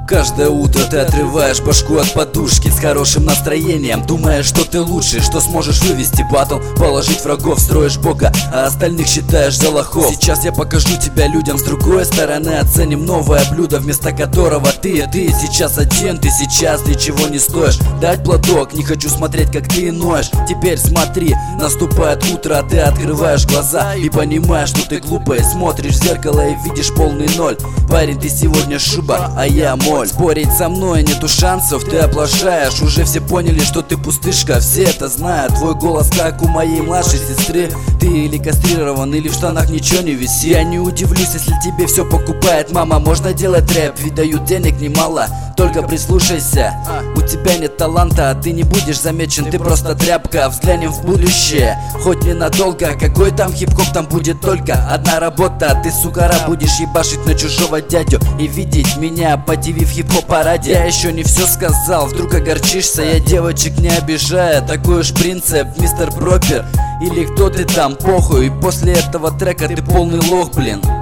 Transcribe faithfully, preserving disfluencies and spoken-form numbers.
Каждое утро ты отрываешь башку от подушки с хорошим настроением, думая, что ты лучший, что сможешь вывести батл, положить врагов, строишь бога, а остальных считаешь за лохов. Сейчас я покажу тебя людям с другой стороны, оценим новое блюдо, вместо которого ты, ты сейчас один, ты сейчас ничего не стоишь. Дать платок, не хочу смотреть, как ты ноешь. Теперь смотри, наступает утро, а ты открываешь глаза и понимаешь, что ты глупый. Смотришь в зеркало и видишь полный ноль. Парень, ты сегодня шиба, а я моль. Спорить со мной нету шансов, ты оплошаешь. Уже все поняли, что ты пустышка, все это знают. Твой голос как у моей младшей сестры. Ты или кастрирован, или в штанах ничего не висит. Я не удивлюсь, если тебе все покупает мама. Можно делать рэп, ведь дают денег немало. Только прислушайся, у тебя нет таланта, а ты не будешь замечен, ты просто тряпка. Взглянем в будущее, хоть ненадолго. Какой там хип-хоп, там будет только одна работа. Ты, сукара, будешь ебашить на чужого дядю и видеть меня по ТВ в хип-хоп параде. Я еще не все сказал, вдруг огорчишься. Я девочек не обижаю, такой уж принцип, мистер Пропер. Или кто ты там, похуй. И после этого трека ты полный лох, блин.